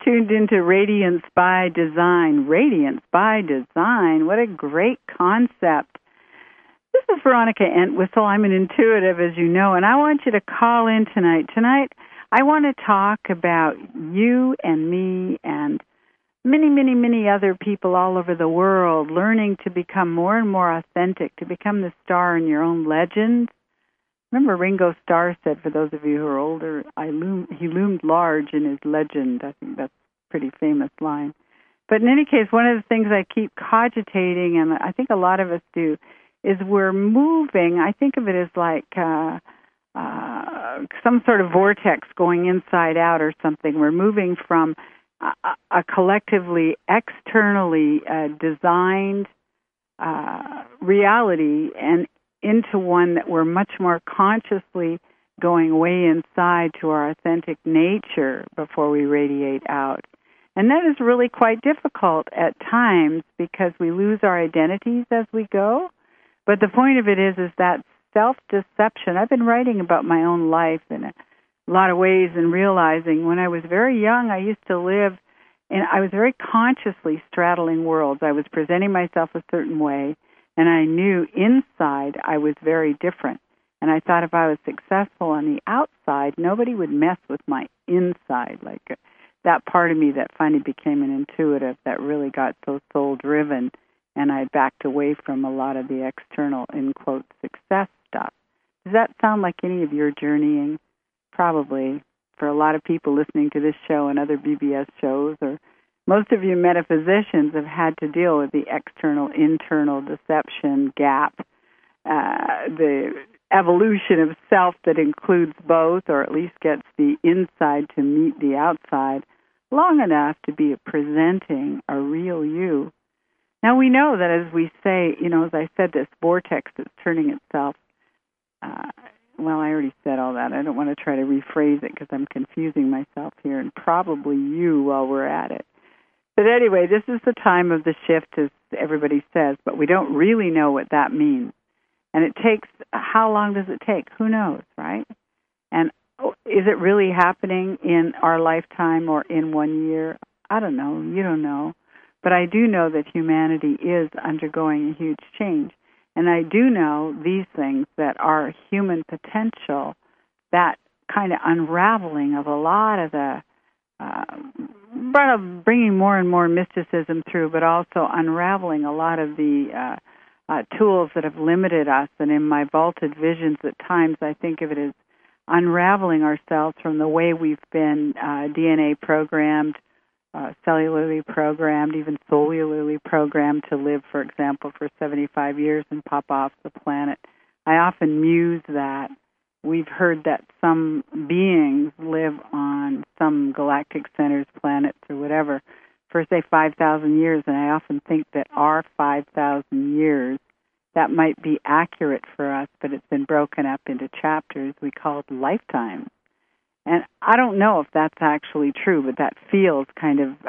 tuned into Radiance by Design. Radiance by Design. What a great concept. This is Veronica Entwistle. I'm an intuitive, as you know, and I want you to call in tonight. Tonight, I want to talk about you and me and many, many, many other people all over the world learning to become more and more authentic, to become the star in your own legend. Remember Ringo Starr said, for those of you who are older, he loomed large in his legend. I think that's a pretty famous line. But in any case, one of the things I keep cogitating, and I think a lot of us do, is we're moving. I think of it as like some sort of vortex going inside out or something. We're moving from a collectively, externally designed reality and into one that we're much more consciously going way inside to our authentic nature before we radiate out. And that is really quite difficult at times because we lose our identities as we go. But the point of it is that self-deception. I've been writing about my own life in a lot of ways and realizing when I was very young, I used to live, and I was very consciously straddling worlds. I was presenting myself a certain way, and I knew inside I was very different. And I thought if I was successful on the outside, nobody would mess with my inside, like that part of me that finally became an intuitive that really got so soul-driven, and I backed away from a lot of the external, in quote, success stuff. Does that sound like any of your journeying? Probably. For a lot of people listening to this show and other BBS shows, or most of you metaphysicians have had to deal with the external-internal deception gap, the evolution of self that includes both, or at least gets the inside to meet the outside, long enough to be presenting a real you. Now we know that as we say, as I said, this vortex that's turning itself, well, I already said all that. I don't want to try to rephrase it because I'm confusing myself here, and probably you while we're at it. But anyway, this is the time of the shift, as everybody says, but we don't really know what that means. And it takes, how long does it take? Who knows, right? And is it really happening in our lifetime or in 1 year? I don't know. You don't know. But I do know that humanity is undergoing a huge change. And I do know these things that are human potential, that kind of unraveling of a lot of the, bringing more and more mysticism through, but also unraveling a lot of the tools that have limited us. And in my vaulted visions at times, I think of it as unraveling ourselves from the way we've been DNA programmed, cellularly programmed, even cellularly programmed to live, for example, for 75 years and pop off the planet. I often muse that. We've heard that some beings live on some galactic centers, planets, or whatever, for, say, 5,000 years, and I often think that our 5,000 years, that might be accurate for us, but it's been broken up into chapters we call lifetimes. And I don't know if that's actually true, but that feels kind of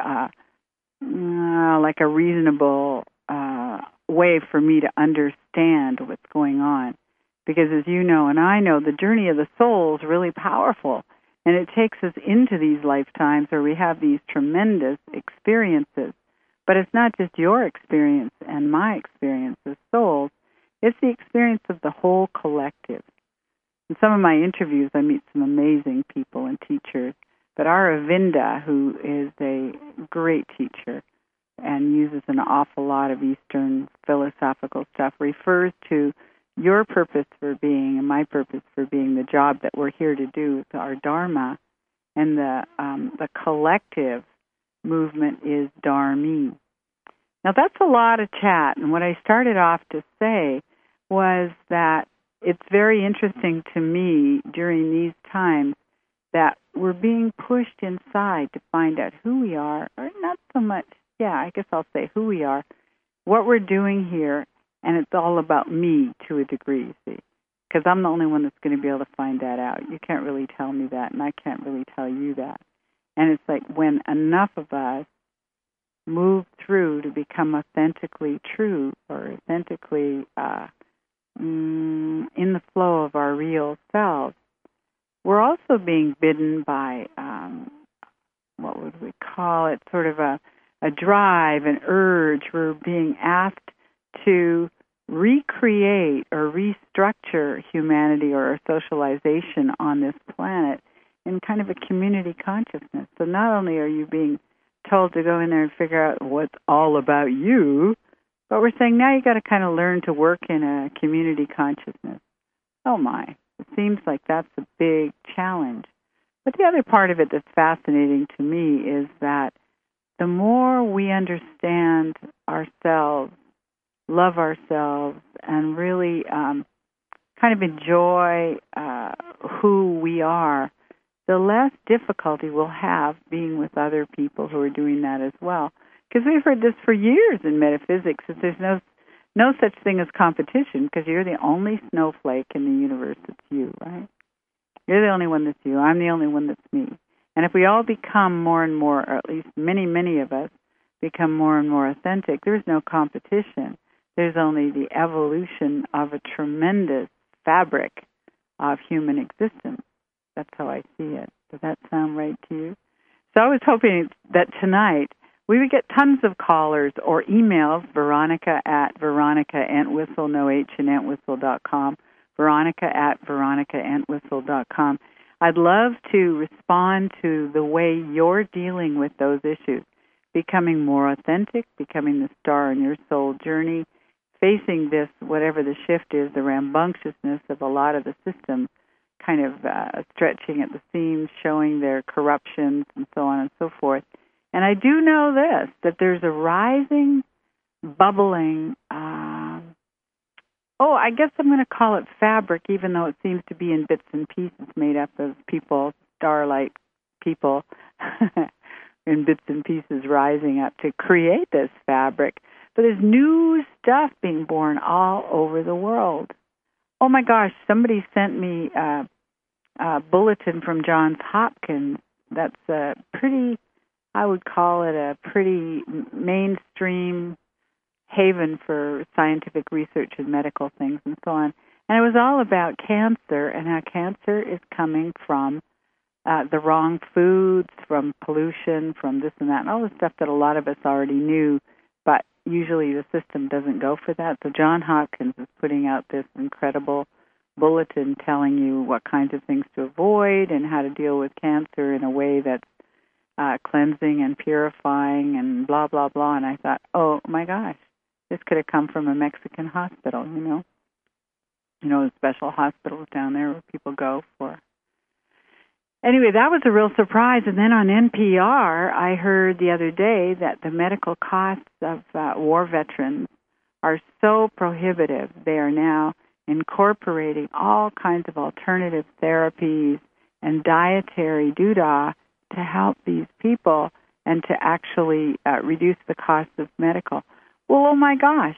like a reasonable way for me to understand what's going on. Because as you know and I know, the journey of the soul is really powerful. And it takes us into these lifetimes where we have these tremendous experiences. But it's not just your experience and my experience as souls. It's the experience of the whole collective. In some of my interviews, I meet some amazing people and teachers. But Aravinda, who is a great teacher and uses an awful lot of Eastern philosophical stuff, refers to your purpose for being and my purpose for being, the job that we're here to do, our dharma, and the collective movement is dharmi. Now that's a lot of chat, and what I started off to say was that it's very interesting to me during these times that we're being pushed inside to find out who we are, or not so much, I guess I'll say who we are, what we're doing here, and it's all about me to a degree, see, because I'm the only one that's going to be able to find that out. You can't really tell me that, and I can't really tell you that. And it's like when enough of us move through to become authentically true or authentically in the flow of our real selves, we're also being bidden by what would we call it, sort of a drive, an urge. We're being asked to recreate or restructure humanity or our socialization on this planet in kind of a community consciousness. So not only are you being told to go in there and figure out what's all about you, but we're saying now you got to kind of learn to work in a community consciousness. Oh my, it seems like that's a big challenge. But the other part of it that's fascinating to me is that the more we understand ourselves, love ourselves, and really kind of enjoy who we are, the less difficulty we'll have being with other people who are doing that as well. Because we've heard this for years in metaphysics, that there's no such thing as competition, because you're the only snowflake in the universe that's you, right? You're the only one that's you. I'm the only one that's me. And if we all become more and more, or at least many, many of us, become more and more authentic, there's no competition. There's only the evolution of a tremendous fabric of human existence. That's how I see it. Does that sound right to you? So I was hoping that tonight we would get tons of callers or emails, Veronica@VeronicaAntwistle, no H in Antwistle.com, Veronica@VeronicaAntwistle.com. I'd love to respond to the way you're dealing with those issues, becoming more authentic, becoming the star in your soul journey, facing this, whatever the shift is, the rambunctiousness of a lot of the systems, kind of stretching at the seams, showing their corruptions and so on and so forth. And I do know this, that there's a rising, bubbling, I guess I'm going to call it fabric, even though it seems to be in bits and pieces made up of people, starlight people, in bits and pieces rising up to create this fabric. But there's new stuff being born all over the world. Oh my gosh, somebody sent me a bulletin from Johns Hopkins that's a pretty, I would call it a pretty mainstream haven for scientific research and medical things and so on. And it was all about cancer and how cancer is coming from the wrong foods, from pollution, from this and that, and all the stuff that a lot of us already knew, but usually the system doesn't go for that. So Johns Hopkins is putting out this incredible bulletin telling you what kinds of things to avoid and how to deal with cancer in a way that's cleansing and purifying and blah, blah, blah. And I thought, oh, my gosh, this could have come from a Mexican hospital, the special hospitals down there where people go for. Anyway, that was a real surprise. And then on NPR, I heard the other day that the medical costs of war veterans are so prohibitive. They are now incorporating all kinds of alternative therapies and dietary doodah to help these people and to actually reduce the cost of medical. Well, oh my gosh.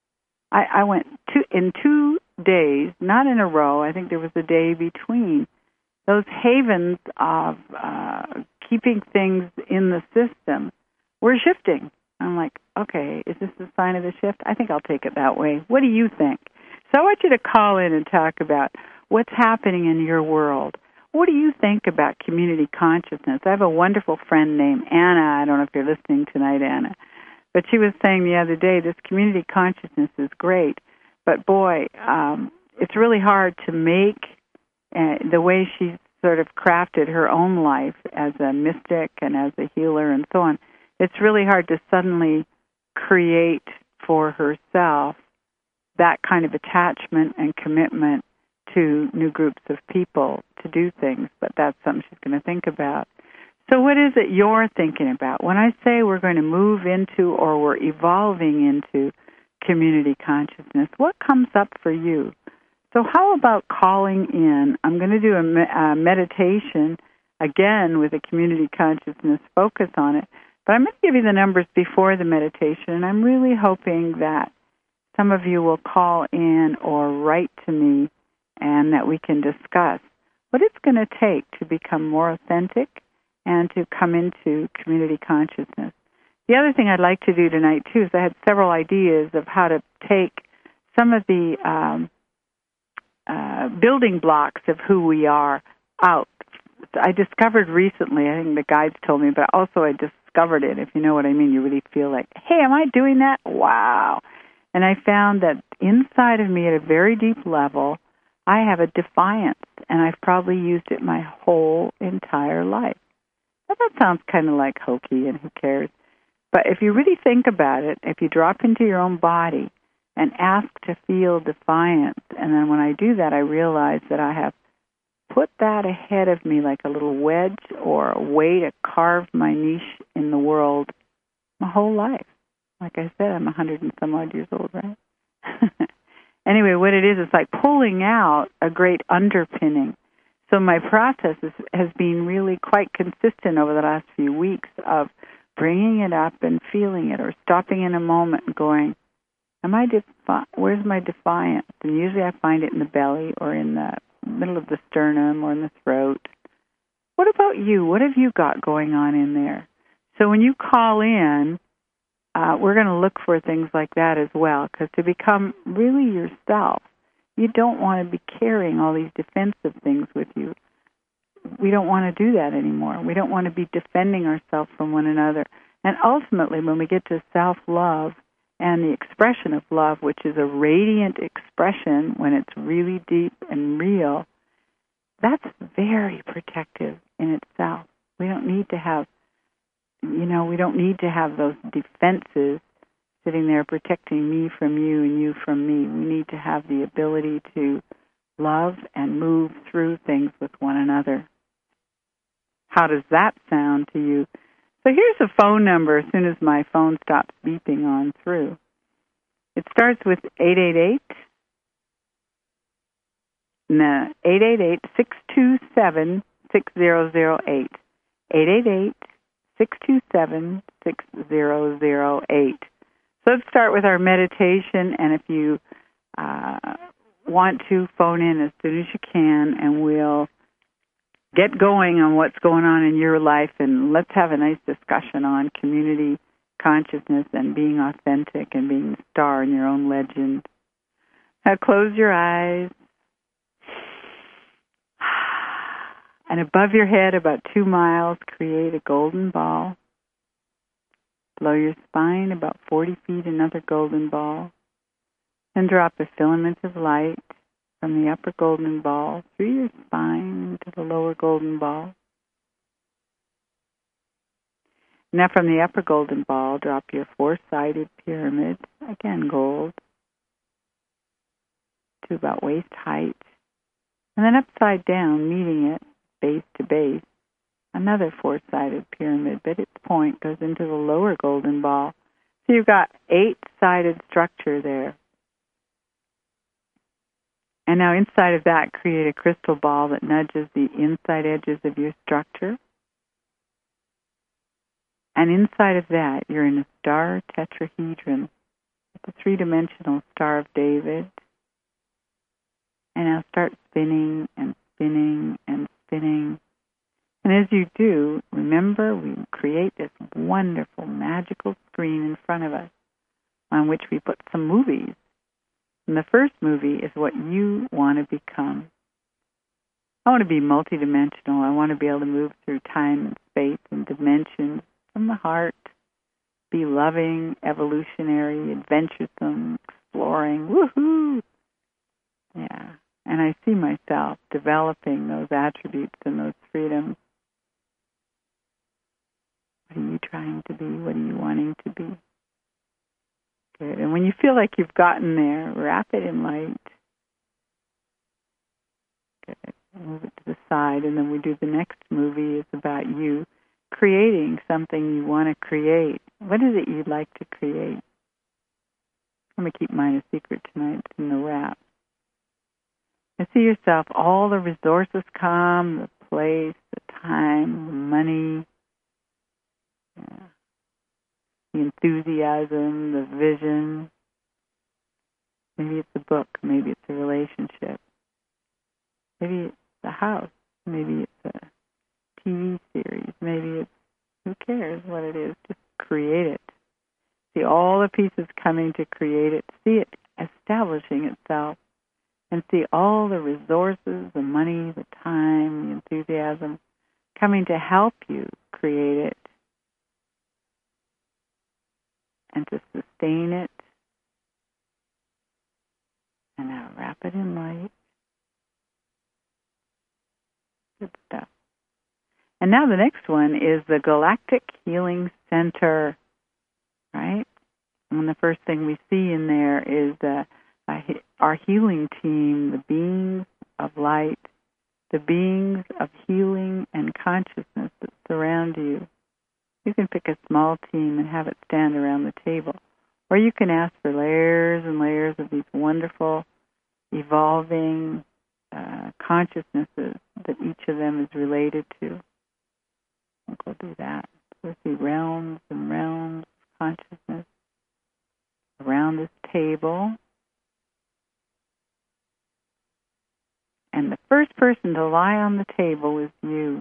I went in 2 days, not in a row, I think there was a day between, those havens of keeping things in the system were shifting. I'm like, okay, is this a sign of the shift? I think I'll take it that way. What do you think? So I want you to call in and talk about what's happening in your world. What do you think about community consciousness? I have a wonderful friend named Anna. I don't know if you're listening tonight, Anna. But she was saying the other day, this community consciousness is great. But boy, it's really hard to make the way she's sort of crafted her own life as a mystic and as a healer and so on. It's really hard to suddenly create for herself that kind of attachment and commitment to new groups of people to do things, but that's something she's going to think about. So what is it you're thinking about? When I say we're going to move into or we're evolving into community consciousness, what comes up for you? So how about calling in? I'm going to do a meditation, again, with a community consciousness focus on it, but I'm going to give you the numbers before the meditation, and I'm really hoping that some of you will call in or write to me and that we can discuss what it's going to take to become more authentic and to come into community consciousness. The other thing I'd like to do tonight, too, is I had several ideas of how to take some of the building blocks of who we are out I discovered recently, I think the guides told me, but also I discovered it, if you know what I mean. You really feel like, hey, am I doing that? Wow. And I found that inside of me at a very deep level, I have a defiance, and I've probably used it my whole entire life. Now, that sounds kind of like hokey, and who cares? But if you really think about it, if you drop into your own body and ask to feel defiance, and then when I do that, I realize that I have put that ahead of me like a little wedge or a way to carve my niche in the world my whole life. Like I said, I'm 100 and some odd years old, right? Anyway, what it is, it's like pulling out a great underpinning. So my process has been really quite consistent over the last few weeks of bringing it up and feeling it, or stopping in a moment and going, where's my defiance? And usually I find it in the belly or in the middle of the sternum or in the throat. What about you? What have you got going on in there? So when you call in, we're going to look for things like that as well, because to become really yourself, you don't want to be carrying all these defensive things with you. We don't want to do that anymore. We don't want to be defending ourselves from one another. And ultimately, when we get to self-love and the expression of love, which is a radiant expression when it's really deep and real, that's very protective in itself. We don't need to have those defenses sitting there protecting me from you and you from me. We need to have the ability to love and move through things with one another. How does that sound to you? So here's a phone number as soon as my phone stops beeping on through. It starts with 888-627-6008. 888-627-6008. So let's start with our meditation, and if you want to, phone in as soon as you can, and we'll get going on what's going on in your life, and let's have a nice discussion on community consciousness and being authentic and being the star in your own legend. Now close your eyes. And above your head, about 2 miles, create a golden ball. Below your spine, about 40 feet, another golden ball. Then drop a filament of light from the upper golden ball through your spine to the lower golden ball. Now from the upper golden ball, drop your 4-sided pyramid, again gold, to about waist height. And then upside down, meeting it, base to base, another 4-sided pyramid, but its point goes into the lower golden ball. So you've got 8-sided structure there. And now inside of that, create a crystal ball that nudges the inside edges of your structure. And inside of that, you're in a star tetrahedron, the 3-dimensional Star of David. And now start spinning and spinning and spinning. And as you do, remember, we create this wonderful, magical screen in front of us on which we put some movies. And the first movie is what you want to become. I want to be multidimensional. I want to be able to move through time and space and dimensions from the heart, be loving, evolutionary, adventuresome, exploring. Woohoo! Yeah. And I see myself developing those attributes and those freedoms. What are you trying to be? What are you wanting to be? Good. And when you feel like you've gotten there, wrap it in light. Good. Move it to the side, and then we do the next movie. It's about you creating something you want to create. What is it you'd like to create? I'm going to keep mine a secret tonight. It's in the wrap. And see yourself, all the resources come, the place, the time, the money, the enthusiasm, the vision. Maybe it's a book, maybe it's a relationship. Maybe it's a house, maybe it's a TV series, maybe it's, who cares what it is, just create it. See all the pieces coming to create it, see it establishing itself, and see all the resources, the money, the time, the enthusiasm coming to help you create it and to sustain it. And now wrap it in light. Good stuff. And now the next one is the Galactic Healing Center, right? And the first thing we see in there is our healing team, the beings of light, the beings of healing and consciousness that surround you. You can pick a small team and have it stand around the table. Or you can ask for layers and layers of these wonderful, evolving consciousnesses that each of them is related to. We'll do that. We'll see realms and realms of consciousness around this table. And the first person to lie on the table is you.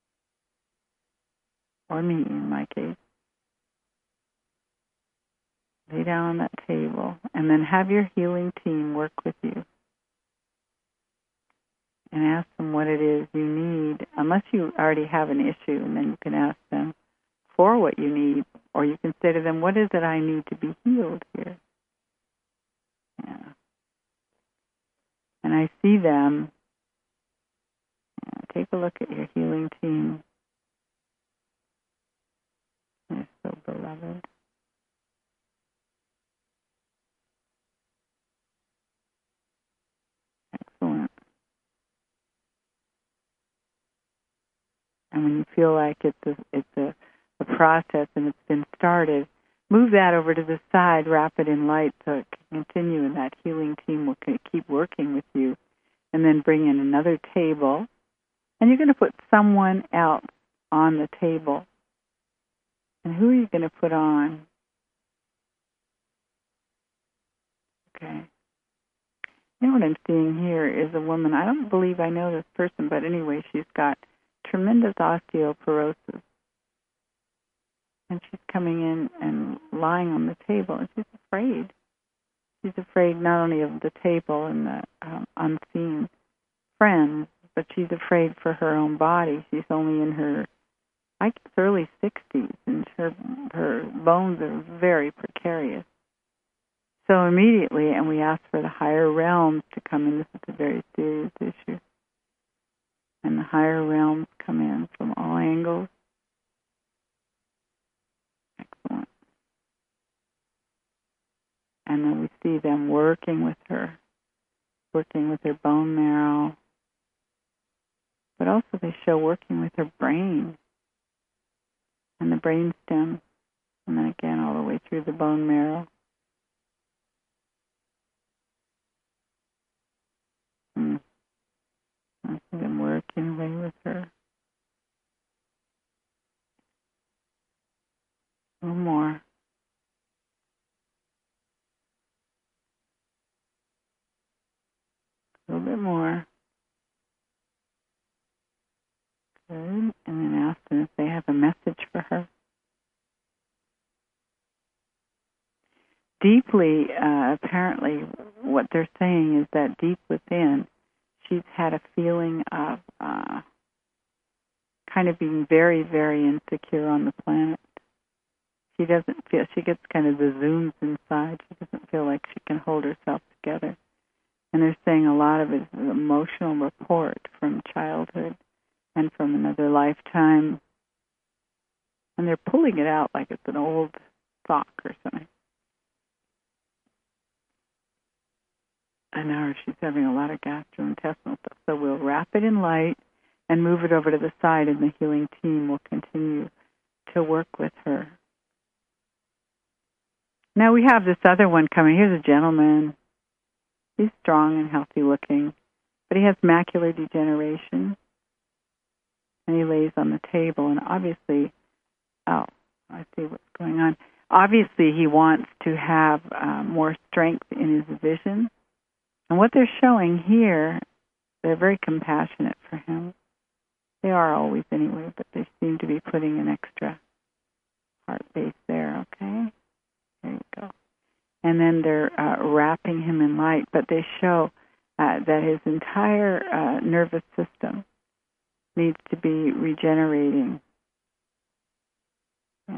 Or me, in my case. Lay down on that table. And then have your healing team work with you. And ask them what it is you need, unless you already have an issue, and then you can ask them for what you need, or you can say to them, what is it I need to be healed here? Yeah. And I see them. Take a look at your healing team. They're so beloved. Excellent. And when you feel like it's a process and it's been started, move that over to the side, wrap it in light so it can continue, and that healing team will keep working with you. And then bring in another table, and you're going to put someone else on the table. And who are you going to put on? Okay. You know what I'm seeing here is a woman. I don't believe I know this person, but anyway, she's got tremendous osteoporosis. And she's coming in and lying on the table, and she's afraid. She's afraid not only of the table and the unseen friends, but she's afraid for her own body. She's only in her, I guess, early 60s, and her bones are very precarious. So immediately, and we ask for the higher realms to come in. This is a very serious issue. And the higher realms come in from all angles. Excellent. And then we see them working with her bone marrow. But also they show working with her brain and the brain stem. And then again all the way through the bone marrow. I see them working away with her. A little more. A little bit more. Good. And then ask them if they have a message for her. Deeply, apparently, what they're saying is that deep within, she's had a feeling of kind of being very, very insecure on the planet. She doesn't feel, she gets kind of the zooms inside. She doesn't feel like she can hold herself together. And they're saying a lot of it is an emotional report from childhood and from another lifetime. And they're pulling it out like it's an old sock or something. And now she's having a lot of gastrointestinal stuff. So we'll wrap it in light and move it over to the side, and the healing team will continue to work with her. Now we have this other one coming. Here's a gentleman. He's strong and healthy looking, but he has macular degeneration. And he lays on the table, and obviously, I see what's going on. Obviously, he wants to have more strength in his vision. And what they're showing here, they're very compassionate for him. They are always anyway, but they seem to be putting an extra heart base there, okay? There you go. And then they're wrapping him in light, but they show that his entire nervous system needs to be regenerating. Yeah.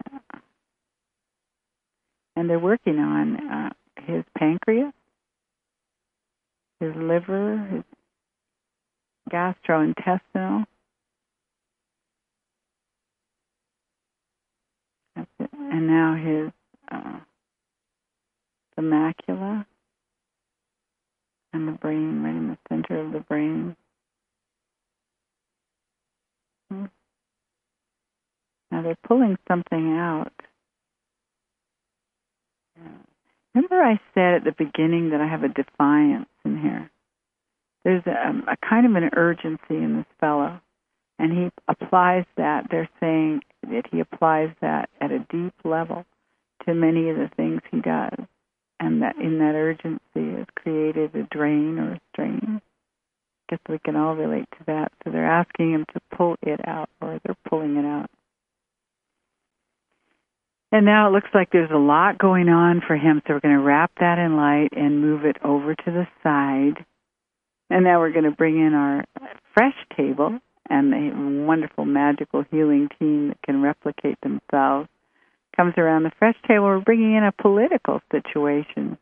And they're working on his pancreas, his liver, his gastrointestinal. That's it. And now his the macula and the brain, right in the center of the brain. Now they're pulling something out. Remember I said at the beginning that I have a defiance in here? There's a kind of an urgency in this fellow, and he applies that. They're saying that he applies that at a deep level to many of the things he does, and that in that urgency has created a drain or a strain. I guess we can all relate to that. So they're asking him to pull it out, or they're pulling it out. And now it looks like there's a lot going on for him, so we're going to wrap that in light and move it over to the side. And now we're going to bring in our fresh table and the wonderful magical healing team that can replicate themselves. Comes around the fresh table, we're bringing in a political situation.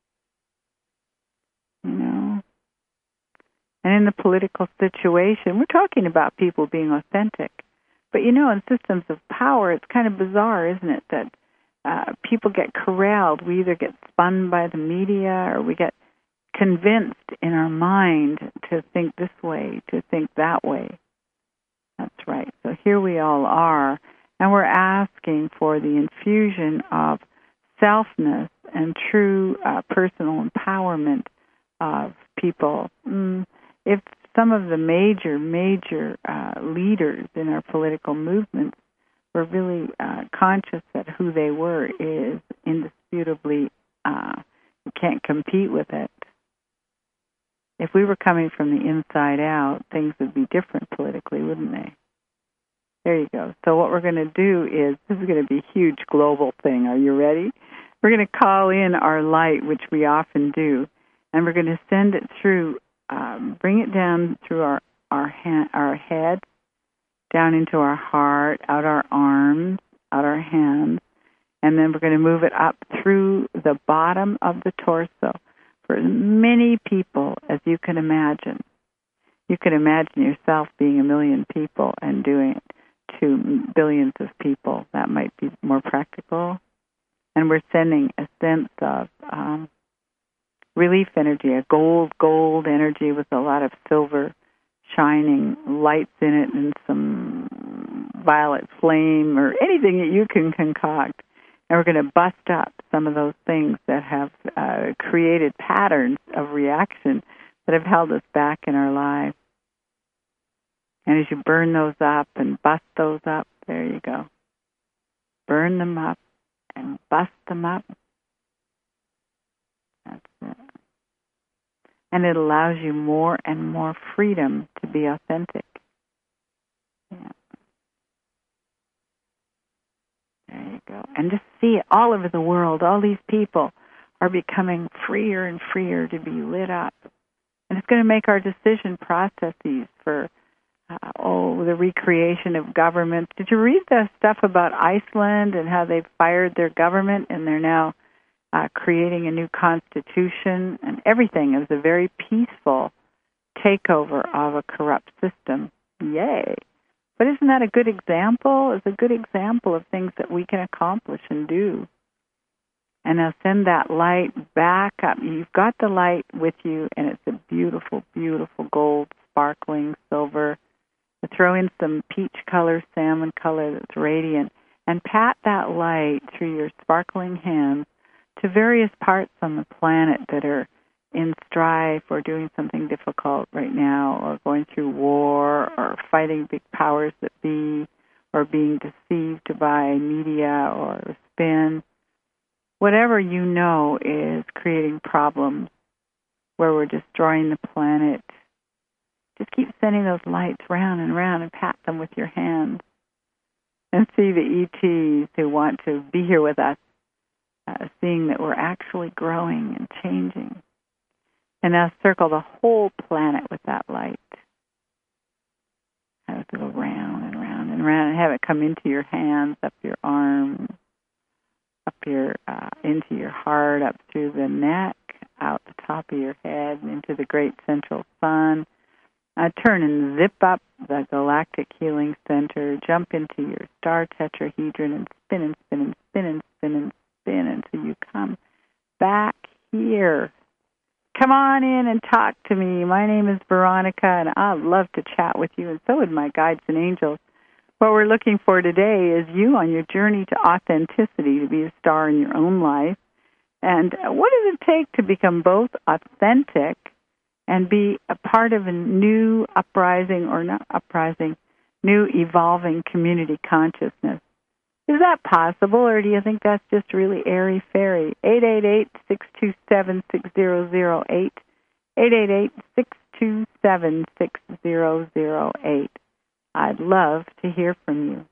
You know? And in the political situation, we're talking about people being authentic. But, you know, in systems of power, it's kind of bizarre, isn't it, that people get corralled. We either get spun by the media or we get convinced in our mind to think this way, to think that way. That's right. So here we all are, and we're asking for the infusion of selfness and true personal empowerment of people. If some of the major leaders in our political movements were really conscious that who they were is indisputably, you can't compete with it. If we were coming from the inside out, things would be different politically, wouldn't they? There you go. So what we're going to do is, this is going to be a huge global thing. Are you ready? We're going to call in our light, which we often do, and we're going to send it through, bring it down through our head, down into our heart, out our arms, out our hands, and then we're going to move it up through the bottom of the torso for as many people as you can imagine. You can imagine yourself being 1 million people and doing it to billions of people. That might be more practical. And we're sending a sense of relief energy, a gold energy with a lot of silver shining lights in it and some violet flame or anything that you can concoct. And we're going to bust up some of those things that have created patterns of reaction that have held us back in our lives. And as you burn those up and bust those up, there you go. Burn them up and bust them up. That's it. And it allows you more and more freedom to be authentic. Yeah. There you go. And just see it all over the world. All these people are becoming freer and freer to be lit up. And it's going to make our decision processes for, the recreation of governments. Did you read the stuff about Iceland and how they've fired their government and they're now creating a new constitution and everything? It was a very peaceful takeover of a corrupt system. Yay. But isn't that a good example? It's a good example of things that we can accomplish and do. And now send that light back up. You've got the light with you, and it's a beautiful, beautiful gold, sparkling silver. Throw in some peach color, salmon color that's radiant, and pat that light through your sparkling hands to various parts on the planet that are in strife or doing something difficult right now or going through war or fighting big powers that be or being deceived by media or spin. Whatever you know is creating problems where we're destroying the planet, just keep sending those lights round and round and pat them with your hands and see the ETs who want to be here with us, seeing that we're actually growing and changing. And now circle the whole planet with that light. around and have it come into your hands, up your arms, up your into your heart, up through the neck, out the top of your head, into the great central sun. Turn and zip up the galactic healing center. Jump into your star tetrahedron and spin and spin and spin and spin and spin until you come back here. Come on in and talk to me. My name is Veronica, and I'd love to chat with you, and so would my guides and angels. What we're looking for today is you on your journey to authenticity, to be a star in your own life. And what does it take to become both authentic and be a part of a new uprising, or not uprising, new evolving community consciousness? Is that possible, or do you think that's just really airy-fairy? 888-627-6008, 888-627-6008. I'd love to hear from you.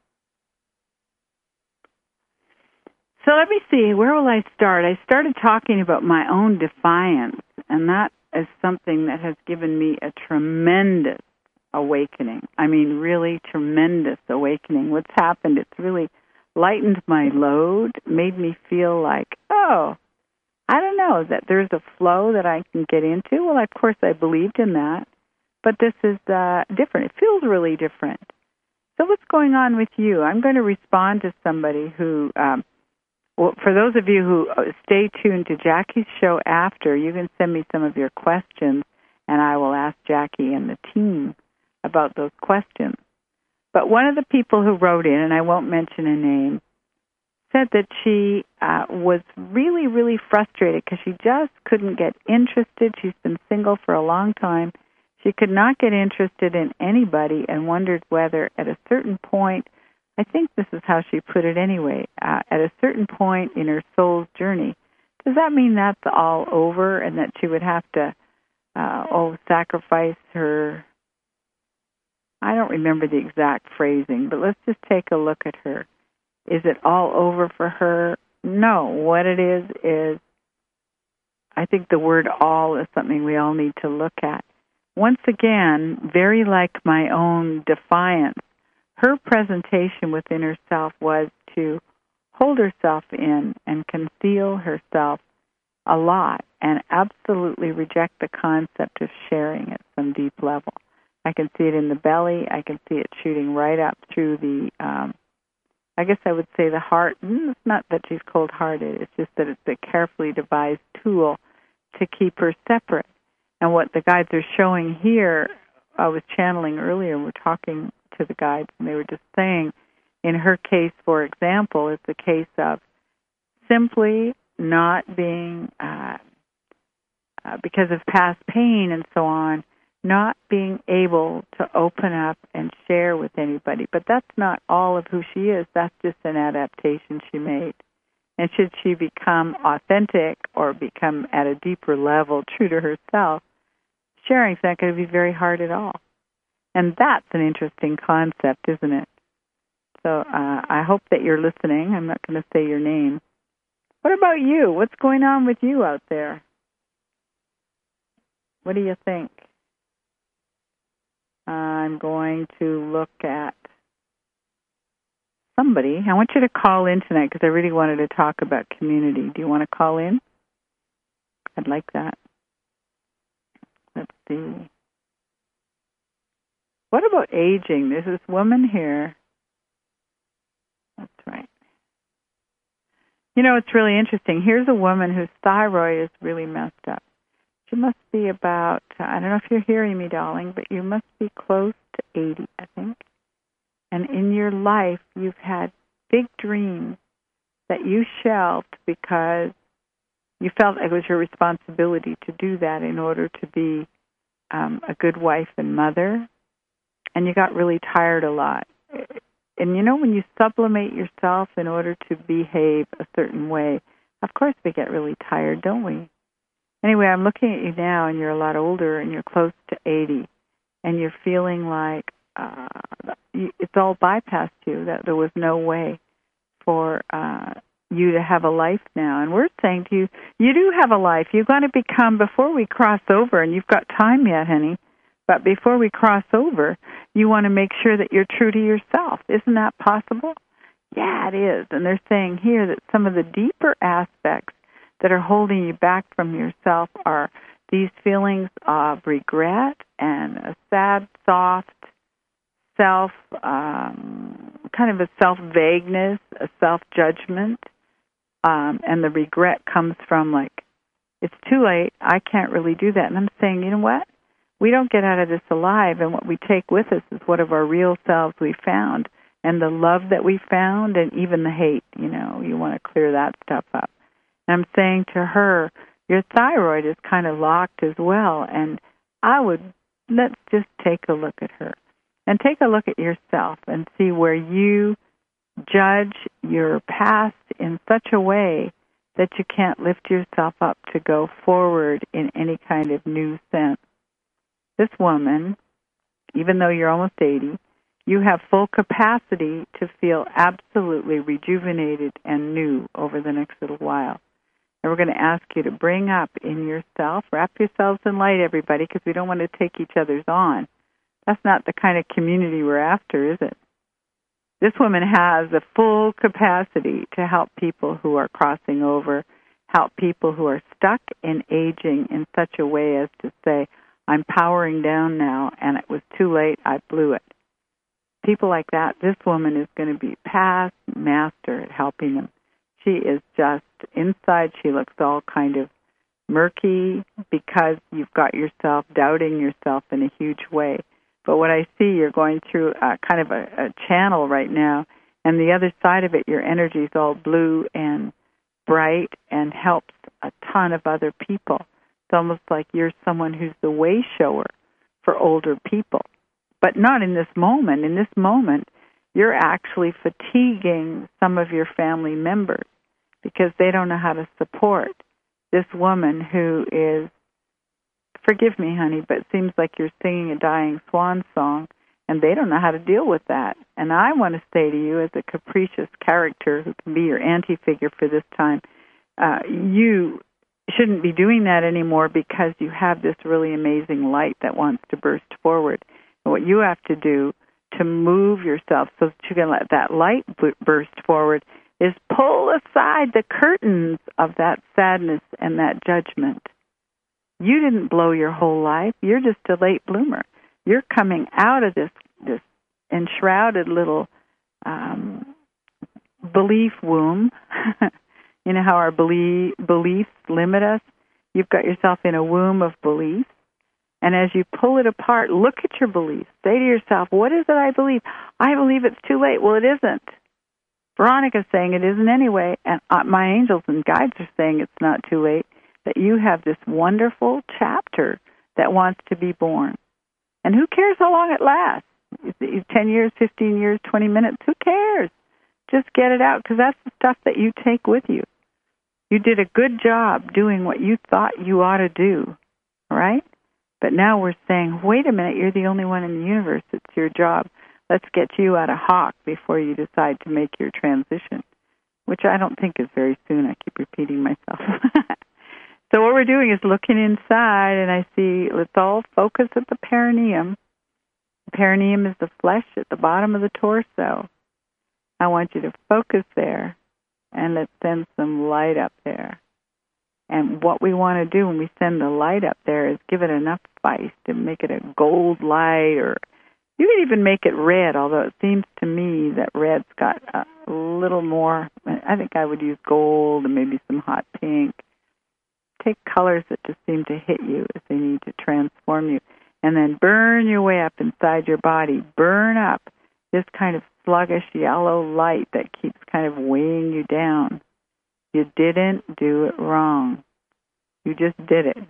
So let me see, where will I start? I started talking about my own defiance, and that is something that has given me a tremendous awakening. I mean, really tremendous awakening. What's happened, it's really lightened my load, made me feel like, oh, I don't know, that there's a flow that I can get into. Well, of course, I believed in that, but this is different. It feels really different. So what's going on with you? I'm going to respond to somebody who, for those of you who stay tuned to Jackie's show after, you can send me some of your questions, and I will ask Jackie and the team about those questions. But one of the people who wrote in, and I won't mention a name, said that she was really, really frustrated because she just couldn't get interested. She's been single for a long time. She could not get interested in anybody and wondered whether at a certain point, I think this is how she put it anyway, at a certain point in her soul's journey, does that mean that's all over and that she would have to, sacrifice her, I don't remember the exact phrasing, but let's just take a look at her. Is it all over for her? No. What it is I think the word all is something we all need to look at. Once again, very like my own defiance, her presentation within herself was to hold herself in and conceal herself a lot and absolutely reject the concept of sharing at some deep level. I can see it in the belly. I can see it shooting right up through the, I guess I would say the heart. It's not that she's cold-hearted. It's just that it's a carefully devised tool to keep her separate. And what the guides are showing here, I was channeling earlier, we're talking to the guides, and they were just saying, in her case, for example, it's a case of simply not being, because of past pain and so on, not being able to open up and share with anybody. But that's not all of who she is. That's just an adaptation she made. And should she become authentic or become at a deeper level true to herself, sharing's not going to be very hard at all. And that's an interesting concept, isn't it? So I hope that you're listening. I'm not going to say your name. What about you? What's going on with you out there? What do you think? I'm going to look at somebody. I want you to call in tonight because I really wanted to talk about community. Do you want to call in? I'd like that. Let's see. What about aging? There's this woman here. That's right. You know, it's really interesting. Here's a woman whose thyroid is really messed up. She must be about, I don't know if you're hearing me, darling, but you must be close to 80, I think. And in your life, you've had big dreams that you shelved because you felt it was your responsibility to do that in order to be a good wife and mother. And you got really tired a lot. And you know, when you sublimate yourself in order to behave a certain way, of course we get really tired, don't we? Anyway, I'm looking at you now, and you're a lot older, and you're close to 80, and you're feeling like it's all bypassed you, that there was no way for you to have a life now. And we're saying to you, you do have a life. You're going to become, before we cross over, and you've got time yet, honey, but before we cross over, you want to make sure that you're true to yourself. Isn't that possible? Yeah, it is. And they're saying here that some of the deeper aspects that are holding you back from yourself are these feelings of regret and a sad, soft self, kind of a self-vagueness, a self-judgment, and the regret comes from like, it's too late, I can't really do that. And I'm saying, you know what? We don't get out of this alive, and what we take with us is what of our real selves we found, and the love that we found, and even the hate. You want to clear that stuff up. And I'm saying to her, your thyroid is kind of locked as well, and let's just take a look at her. And take a look at yourself and see where you judge your past in such a way that you can't lift yourself up to go forward in any kind of new sense. This woman, even though you're almost 80, you have full capacity to feel absolutely rejuvenated and new over the next little while. And we're going to ask you to bring up in yourself, wrap yourselves in light, everybody, because we don't want to take each other's on. That's not the kind of community we're after, is it? This woman has the full capacity to help people who are crossing over, help people who are stuck in aging in such a way as to say, I'm powering down now, and it was too late, I blew it. People like that, this woman is going to be past master at helping them. She is just, inside she looks all kind of murky because you've got yourself doubting yourself in a huge way. But what I see, you're going through kind of a channel right now, and the other side of it, your energy is all blue and bright and helps a ton of other people. It's almost like you're someone who's the way shower for older people. But not in this moment. In this moment, you're actually fatiguing some of your family members because they don't know how to support this woman who is, forgive me, honey, but it seems like you're singing a dying swan song, and they don't know how to deal with that. And I want to say to you, as a capricious character who can be your anti-figure for this time, you shouldn't be doing that anymore because you have this really amazing light that wants to burst forward. And what you have to do to move yourself so that you can let that light burst forward is pull aside the curtains of that sadness and that judgment. You didn't blow your whole life. You're just a late bloomer. You're coming out of this enshrouded little belief womb. You know how our beliefs limit us? You've got yourself in a womb of beliefs. And as you pull it apart, look at your beliefs. Say to yourself, what is it I believe? I believe it's too late. Well, it isn't. Veronica's saying it isn't anyway. And my angels and guides are saying it's not too late. That you have this wonderful chapter that wants to be born. And who cares how long it lasts? 10 years, 15 years, 20 minutes, who cares? Just get it out, because that's the stuff that you take with you. You did a good job doing what you thought you ought to do, all right? But now we're saying, wait a minute, you're the only one in the universe. It's your job. Let's get you out of Hawk before you decide to make your transition, which I don't think is very soon. I keep repeating myself. So what we're doing is looking inside, and I see, let's all focus at the perineum. The perineum is the flesh at the bottom of the torso. I want you to focus there, and let's send some light up there. And what we want to do when we send the light up there is give it enough spice to make it a gold light, or you can even make it red, although it seems to me that red's got a little more. I think I would use gold and maybe some hot pink. Take colors that just seem to hit you as they need to transform you, and then burn your way up inside your body. Burn up this kind of sluggish yellow light that keeps kind of weighing you down. You didn't do it wrong. You just did it.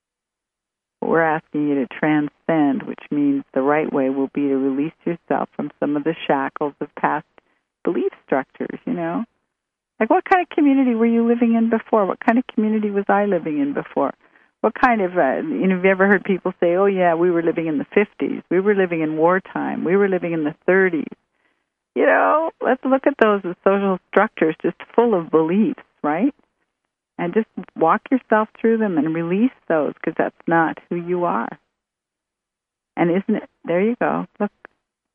We're asking you to transcend, which means the right way will be to release yourself from some of the shackles of past belief structures, you know? Like, what kind of community were you living in before? What kind of community was I living in before? What kind of, have you ever heard people say, oh, yeah, we were living in the 50s. We were living in wartime. We were living in the 30s. You know, let's look at those as social structures just full of beliefs, right? And just walk yourself through them and release those, because that's not who you are. And isn't it, there you go. Look,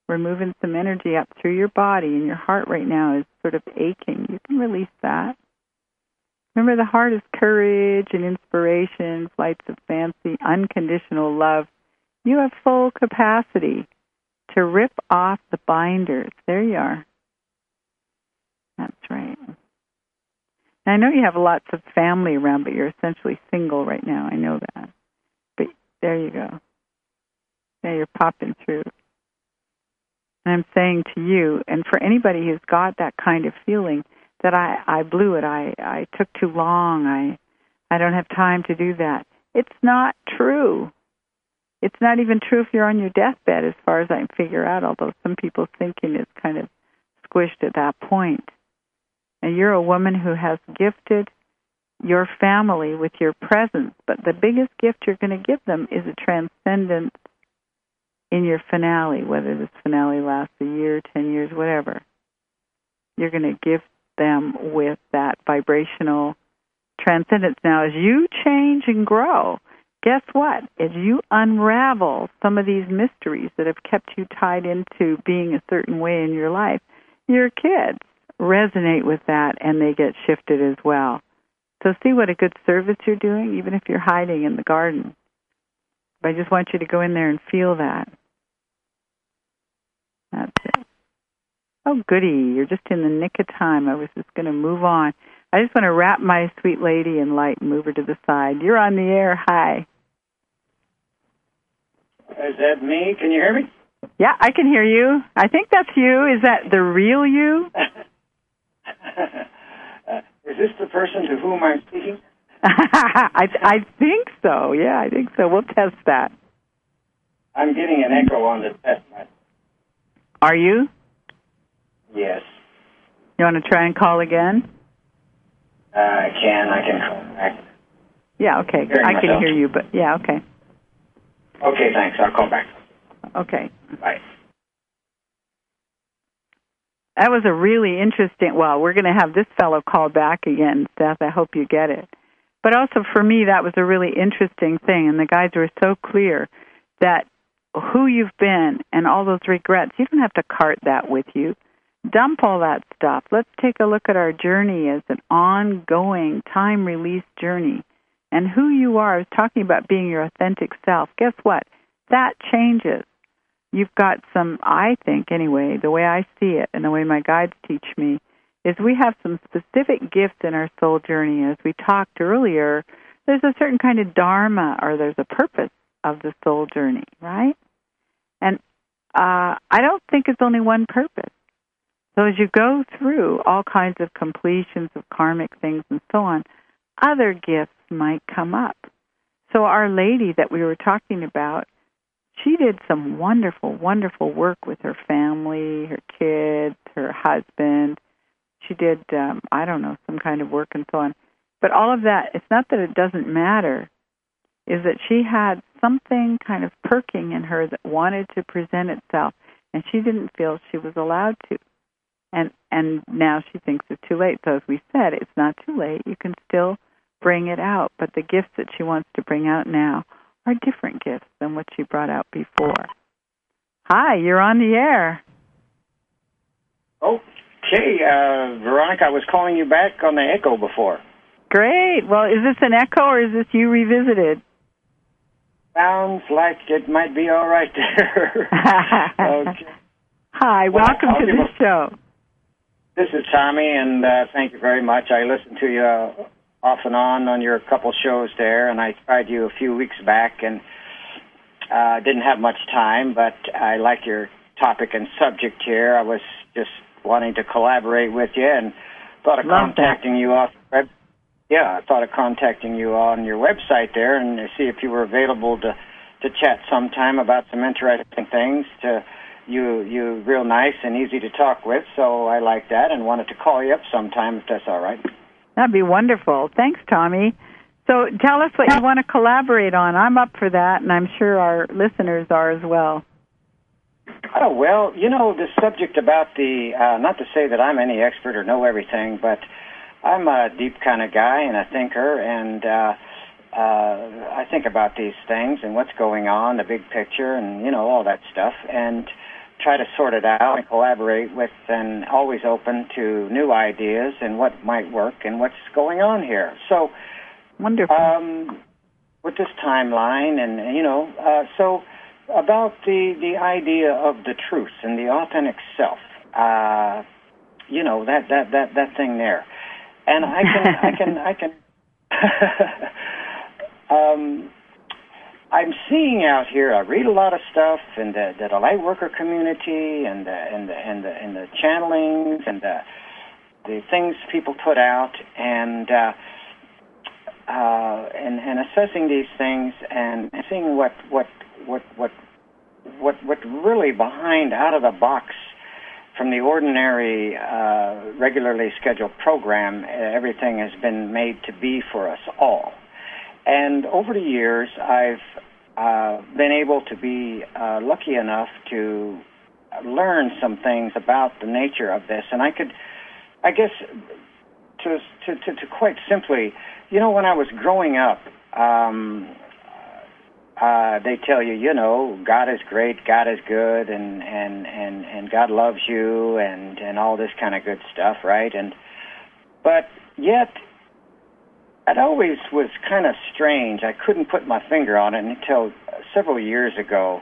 We're moving some energy up through your body, and your heart right now is sort of aching. You can release that. Remember, the heart is courage and inspiration, flights of fancy, unconditional love. You have full capacity to rip off the binders. There you are. That's right. And I know you have lots of family around, but you're essentially single right now. I know that. But there you go. Yeah, you're popping through. And I'm saying to you, and for anybody who's got that kind of feeling, that I blew it, I took too long, I don't have time to do that. It's not true. It's not even true if you're on your deathbed, as far as I can figure out, although some people's thinking is kind of squished at that point. And you're a woman who has gifted your family with your presence, but the biggest gift you're going to give them is a transcendence in your finale, whether this finale lasts a year, 10 years, whatever. You're going to give them with that vibrational transcendence. Now, as you change and grow, guess what? As you unravel some of these mysteries that have kept you tied into being a certain way in your life, your kids resonate with that and they get shifted as well. So see what a good service you're doing, even if you're hiding in the garden. But I just want you to go in there and feel that. That's it. Oh, goody. You're just in the nick of time. I was just going to move on. I just want to wrap my sweet lady in light and move her to the side. You're on the air. Hi. Is that me? Can you hear me? Yeah, I can hear you. I think that's you. Is that the real you? Is this the person to whom I'm speaking? I think so. Yeah, I think so. We'll test that. I'm getting an echo on the test mic. Are you? Yes. You want to try and call again? I can call back. Yeah, okay. I can hear you, but yeah, okay. Okay, thanks. I'll call back. Okay. Bye. That was a really interesting, well, we're going to have this fellow call back again, Seth. I hope you get it. But also for me, that was a really interesting thing, and the guys were so clear that who you've been and all those regrets, you don't have to cart that with you. Dump all that stuff. Let's take a look at our journey as an ongoing, time-release journey. And who you are, I was talking about being your authentic self. Guess what? That changes. You've got some, I think anyway, the way I see it and the way my guides teach me, is we have some specific gifts in our soul journey. As we talked earlier, there's a certain kind of dharma, or there's a purpose of the soul journey, right? And I don't think it's only one purpose. So as you go through all kinds of completions of karmic things and so on, other gifts might come up. So Our Lady that we were talking about, she did some wonderful, wonderful work with her family, her kids, her husband. She did, some kind of work and so on. But all of that, it's not that it doesn't matter, is that she had something kind of perking in her that wanted to present itself, and she didn't feel she was allowed to. And now she thinks it's too late. So as we said, it's not too late. You can still bring it out. But the gifts that she wants to bring out now are different gifts than what she brought out before. Hi, you're on the air. Okay, Veronica, I was calling you back on the echo before. Great. Well, is this an echo or is this you revisited? Sounds like it might be all right there. Okay. Hi, welcome to the show. This is Tommy, and thank you very much. I listened to you off and on your couple shows there, and I tried you a few weeks back, and didn't have much time, but I like your topic and subject here. I was just wanting to collaborate with you, and thought of contacting you off the web. Yeah, I thought of contacting you on your website there and see if you were available to chat sometime about some interesting things. You real nice and easy to talk with, so I like that and wanted to call you up sometime if that's all right. That'd be wonderful. Thanks, Tommy. So tell us what you want to collaborate on. I'm up for that, and I'm sure our listeners are as well. Oh, well, the subject about not to say that I'm any expert or know everything, but I'm a deep kind of guy and a thinker, and I think about these things and what's going on, the big picture, and, all that stuff. And try to sort it out and collaborate with, and always open to new ideas and what might work and what's going on here. So, wonderful. With this timeline, and so about the idea of the truth and the authentic self, that thing there, and I can. I'm seeing out here. I read a lot of stuff in the light worker community, and the channelings, and the things people put out, and assessing these things, and seeing what really behind, out of the box, from the ordinary, regularly scheduled program, everything has been made to be for us all. And over the years, I've been able to be lucky enough to learn some things about the nature of this. And I guess, to quite simply, when I was growing up, they tell you, God is great, God is good, and God loves you, and all this kind of good stuff, right? But yet, it always was kind of strange. I couldn't put my finger on it until several years ago.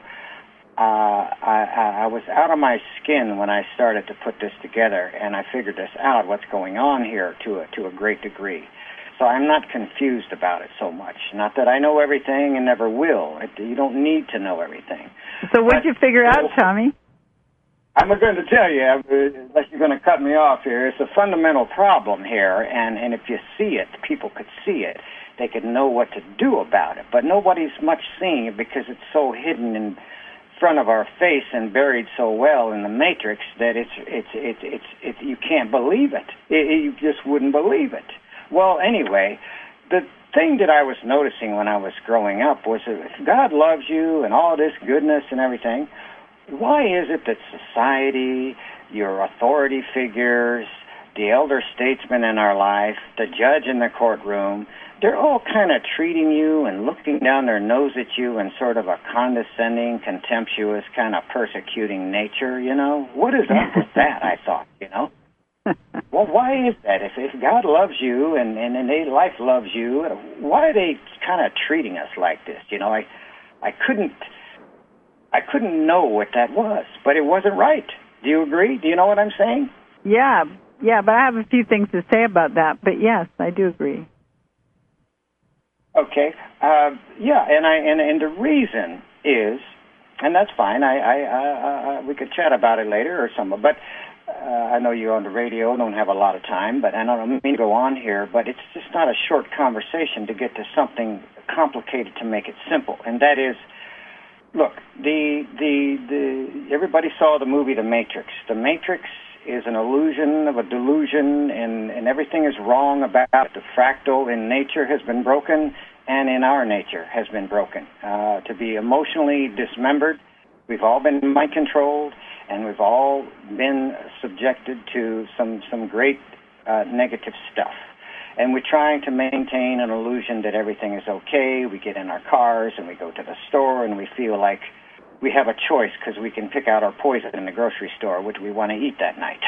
I was out of my skin when I started to put this together, and I figured this out, what's going on here, to a great degree. So I'm not confused about it so much. Not that I know everything and never will. You don't need to know everything. So what did you figure out, Tommy? I'm going to tell you, unless you're going to cut me off here, it's a fundamental problem here, and if you see it, people could see it, they could know what to do about it. But nobody's much seeing it because it's so hidden in front of our face and buried so well in the matrix that it's you can't believe it. You just wouldn't believe it. Well, anyway, the thing that I was noticing when I was growing up was that if God loves you and all this goodness and everything, why is it that society, your authority figures, the elder statesmen in our life, the judge in the courtroom, they're all kind of treating you and looking down their nose at you in sort of a condescending, contemptuous, kind of persecuting nature, What is up with that, I thought, Well, why is that? If God loves you and life loves you, why are they kind of treating us like this? I couldn't know what that was, but it wasn't right. Do you agree? Do you know what I'm saying? Yeah, but I have a few things to say about that. But yes, I do agree. Okay, and the reason is, and that's fine. We could chat about it later or something. But I know you're on the radio, don't have a lot of time. But I don't mean to go on here. But it's just not a short conversation to get to something complicated to make it simple, and that is. Look, everybody saw the movie The Matrix. The Matrix is an illusion of a delusion, and everything is wrong about it. The fractal in nature has been broken, and in our nature has been broken. To be emotionally dismembered, we've all been mind-controlled, and we've all been subjected to some great negative stuff. And we're trying to maintain an illusion that everything is okay. We get in our cars and we go to the store and we feel like we have a choice because we can pick out our poison in the grocery store, which we want to eat that night.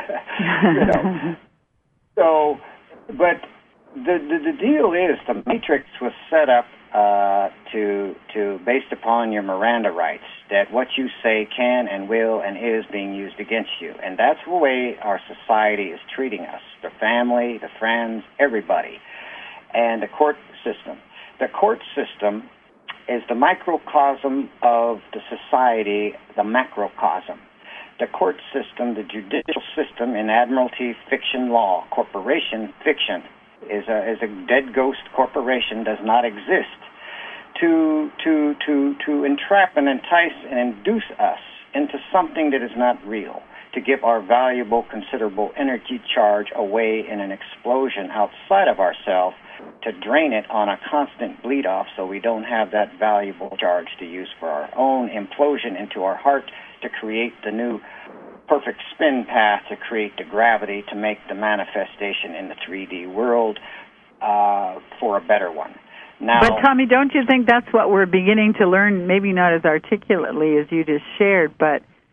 So, but the deal is the Matrix was set up to based upon your Miranda rights, that what you say can and will and is being used against you. And that's the way our society is treating us, the family, the friends, everybody. And the court system. The court system is the microcosm of the society, the macrocosm. The court system, the judicial system in admiralty, fiction, law, corporation, fiction, is a dead ghost corporation, does not exist. To entrap and entice and induce us into something that is not real, to give our valuable, considerable energy charge away in an explosion outside of ourselves, to drain it on a constant bleed-off so we don't have that valuable charge to use for our own implosion into our heart, to create the new perfect spin path, to create the gravity, to make the manifestation in the 3D world for a better one. Now, but Tommy, don't you think that's what we're beginning to learn, maybe not as articulately as you just shared, but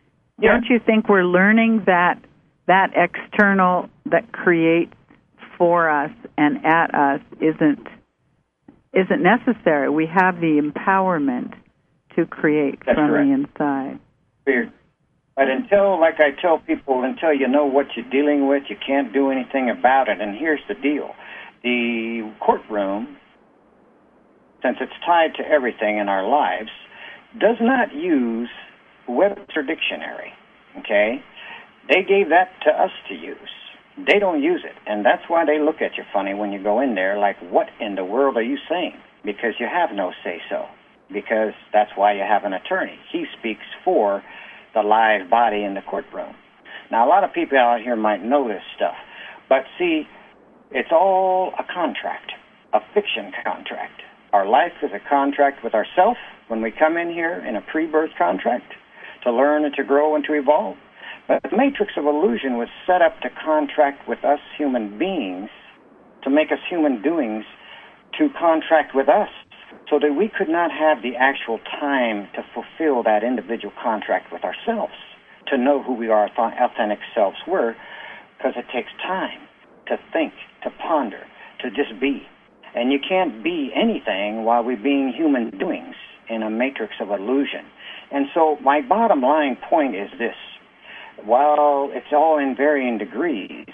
Don't you think we're learning that external that creates for us and at us isn't necessary? We have the empowerment to create from the inside. Weird. But until, like I tell people, until you know what you're dealing with, you can't do anything about it. And here's the deal. The courtroom, since it's tied to everything in our lives, does not use Webster Dictionary, okay? They gave that to us to use. They don't use it, and that's why they look at you funny when you go in there, like, what in the world are you saying? Because you have no say-so, because that's why you have an attorney. He speaks for the live body in the courtroom. Now, a lot of people out here might know this stuff, but see, it's all a contract, a fiction contract. Our life is a contract with ourselves when we come in here in a pre-birth contract to learn and to grow and to evolve. But the matrix of illusion was set up to contract with us human beings, to make us human doings, to contract with us, so that we could not have the actual time to fulfill that individual contract with ourselves, to know who we are, authentic selves were, because it takes time to think, to ponder, to just be. And you can't be anything while we're being human doings in a matrix of illusion. And so my bottom line point is this. While it's all in varying degrees,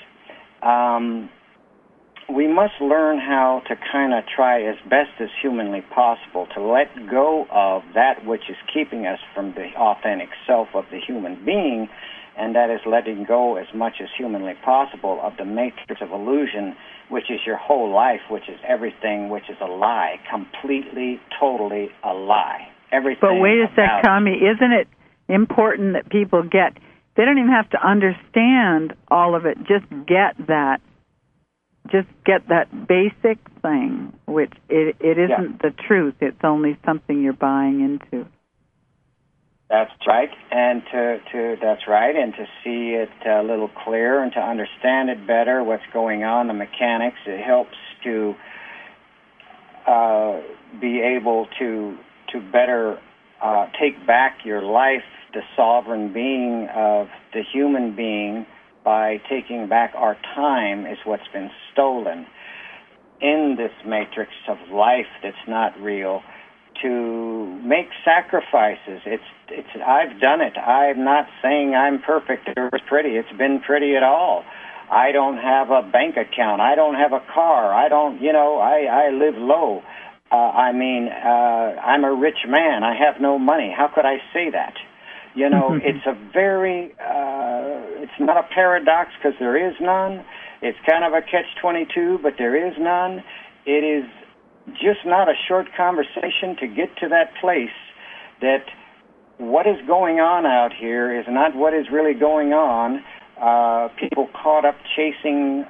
we must learn how to kind of try as best as humanly possible to let go of that which is keeping us from the authentic self of the human being, and that is letting go as much as humanly possible of the matrix of illusion, which is your whole life, which is everything, which is a lie, completely, totally a lie. Everything. But wait a sec, Tommy, isn't it important that people get, they don't even have to understand all of it, just get that basic thing, which it isn't the truth, it's only something you're buying into. That's right, and that's right, and to see it a little clearer and to understand it better, what's going on, the mechanics, it helps to be able to better take back your life, the sovereign being of the human being, by taking back our time is what's been stolen in this matrix of life that's not real, to make sacrifices. I've done it. I'm not saying I'm perfect or pretty. It's been pretty at all. I don't have a bank account. I don't have a car. I live low. I'm a rich man. I have no money. How could I say that? It's a very, it's not a paradox because there is none. It's kind of a catch-22, but there is none. It is just not a short conversation to get to that place that what is going on out here is not what is really going on. People caught up chasing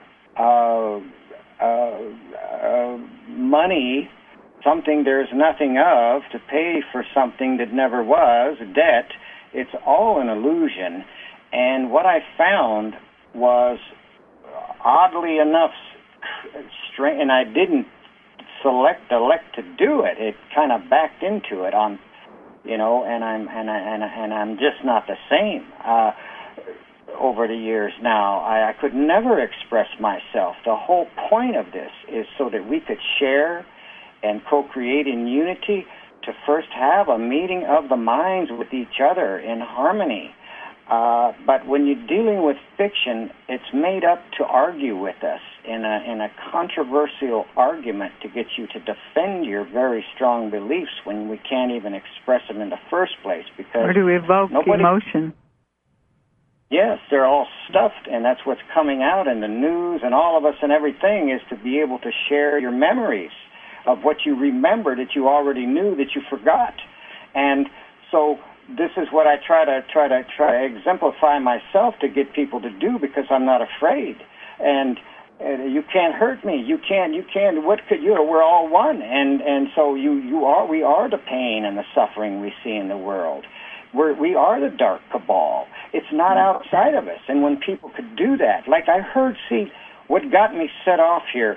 money, something there's nothing of, to pay for something that never was, debt. It's all an illusion. And what I found was, oddly enough, and I didn't elect to do it. It kind of backed into it on, and I'm just not the same. Over the years now, I could never express myself. The whole point of this is so that we could share and co-create in unity, to first have a meeting of the minds with each other in harmony. But when you're dealing with fiction, it's made up to argue with us in a controversial argument to get you to defend your very strong beliefs when we can't even express them in the first place. Or to evoke emotion. Yes, they're all stuffed, and that's what's coming out in the news and all of us and everything, is to be able to share your memories of what you remember that you already knew that you forgot. And so this is what I try to exemplify myself to get people to do, because I'm not afraid. And you can't hurt me. You can't. What could you? We're all one. And so we are the pain and the suffering we see in the world. We are the dark cabal. It's not outside of us. And when people could do that, like I heard, what got me set off here,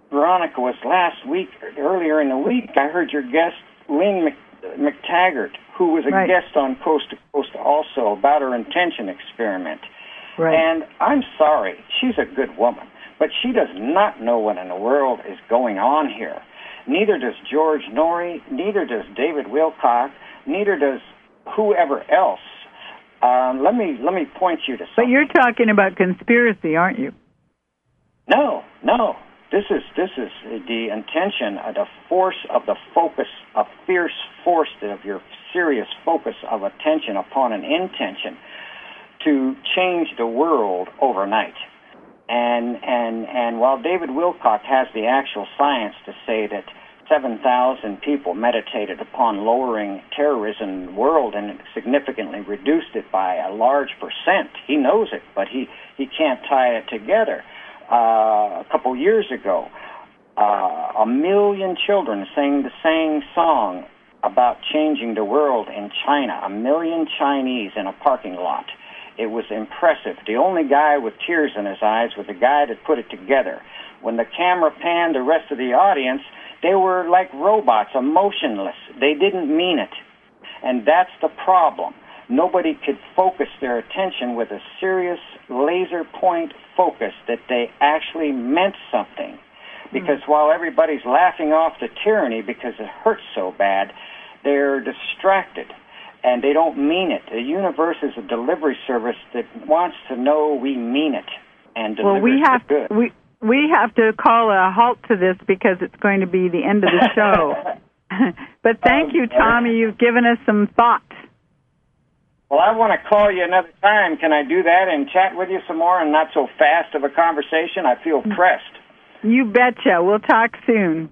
Veronica, was last week, earlier in the week, I heard your guest, Lynn McTaggart, who was a guest on Coast to Coast also about her intention experiment. Right. And I'm sorry, she's a good woman, but she does not know what in the world is going on here. Neither does George Norrie, neither does David Wilcock, neither does whoever else. Let me point you to something. But you're talking about conspiracy, aren't you? No. This is the intention, the force of the focus, a fierce force of your serious focus of attention upon an intention to change the world overnight. And while David Wilcock has the actual science to say that 7,000 people meditated upon lowering terrorism in the world and significantly reduced it by a large percent, he knows it, but he can't tie it together. A couple years ago, 1 million children sang the same song about changing the world in China. 1 million Chinese in a parking lot. It was impressive. The only guy with tears in his eyes was the guy that put it together. When the camera panned the rest of the audience, they were like robots, emotionless. They didn't mean it. And that's the problem. Nobody could focus their attention with a serious laser point focus that they actually meant something. Because while everybody's laughing off the tyranny because it hurts so bad, they're distracted and they don't mean it. The universe is a delivery service that wants to know we mean it and delivers the good. We have to call a halt to this because it's going to be the end of the show. But thank you, Tommy. You've given us some thought. Well, I want to call you another time. Can I do that and chat with you some more and not so fast of a conversation? I feel pressed. You betcha. We'll talk soon.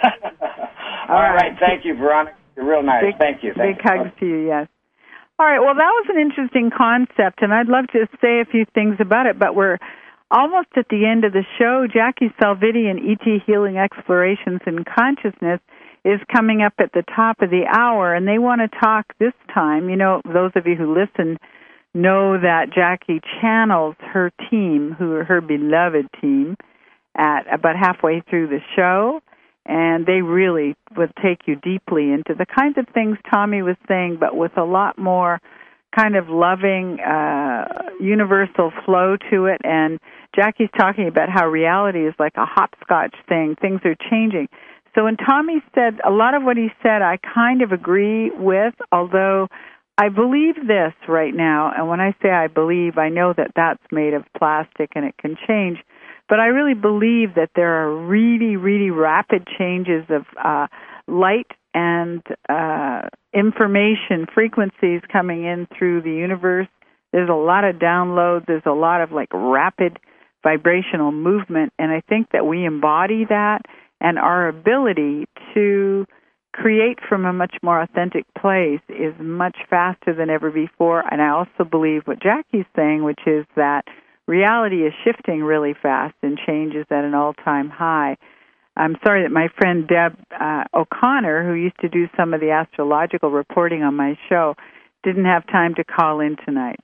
All right. Thank you, Veronica. You're real nice. Thank you. Big hugs to you, yes. All right. Well, that was an interesting concept, and I'd love to say a few things about it, but we're almost at the end of the show. Jackie Salviti and ET Healing Explorations in Consciousness is coming up at the top of the hour, and they want to talk this time. You know, those of you who listen know that Jackie channels her team, her beloved team, at about halfway through the show, and they really would take you deeply into the kinds of things Tommy was saying, but with a lot more kind of loving, universal flow to it. And Jackie's talking about how reality is like a hopscotch thing. Things are changing. So when Tommy said, a lot of what he said I kind of agree with, although I believe this right now, and when I say I believe, I know that that's made of plastic and it can change, but I really believe that there are really, really rapid changes of light and information frequencies coming in through the universe. There's a lot of downloads. There's a lot of like rapid vibrational movement, and I think that we embody that. And our ability to create from a much more authentic place is much faster than ever before. And I also believe what Jackie's saying, which is that reality is shifting really fast and changes at an all-time high. I'm sorry that my friend Deb O'Connor, who used to do some of the astrological reporting on my show, didn't have time to call in tonight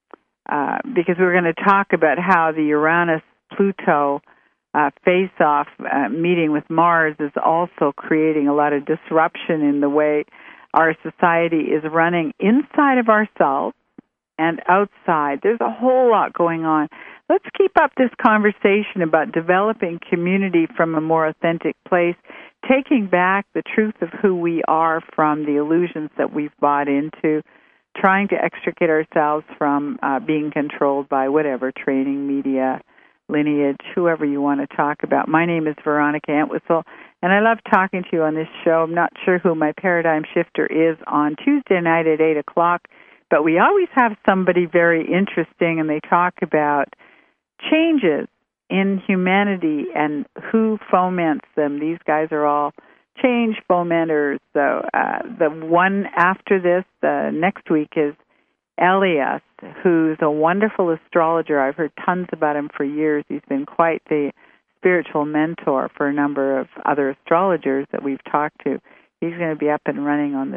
because we were going to talk about how the Uranus-Pluto face-off meeting with Mars is also creating a lot of disruption in the way our society is running inside of ourselves and outside. There's a whole lot going on. Let's keep up this conversation about developing community from a more authentic place, taking back the truth of who we are from the illusions that we've bought into, trying to extricate ourselves from being controlled by whatever, training, media, lineage, whoever you want to talk about. My name is Veronica Entwistle, and I love talking to you on this show. I'm not sure who my paradigm shifter is on Tuesday night at 8 o'clock, but we always have somebody very interesting, and they talk about changes in humanity and who foments them. These guys are all change fomenters. So the one after this, next week, is Elias, who's a wonderful astrologer. I've heard tons about him for years. He's been quite the spiritual mentor for a number of other astrologers that we've talked to. He's going to be up and running on the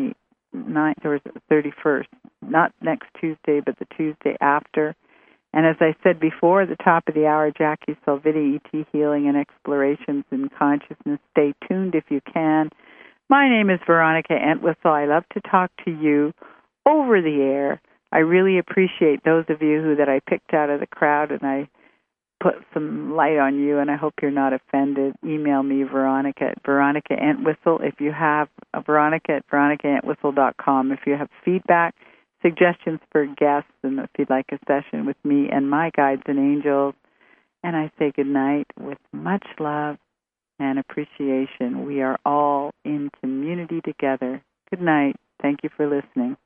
29th or 31st, not next Tuesday, but the Tuesday after. And as I said before, at the top of the hour, Jackie Salviti, ET Healing and Explorations in Consciousness. Stay tuned if you can. My name is Veronica Entwistle. I love to talk to you over the air. I really appreciate those of you that I picked out of the crowd, and I put some light on you, and I hope you're not offended. Email me, Veronica at Veronica Entwistle. If you have Veronica at VeronicaEntwistle.com. If you have feedback, suggestions for guests, and if you'd like a session with me and my guides and angels. And I say good night with much love and appreciation. We are all in community together. Good night. Thank you for listening.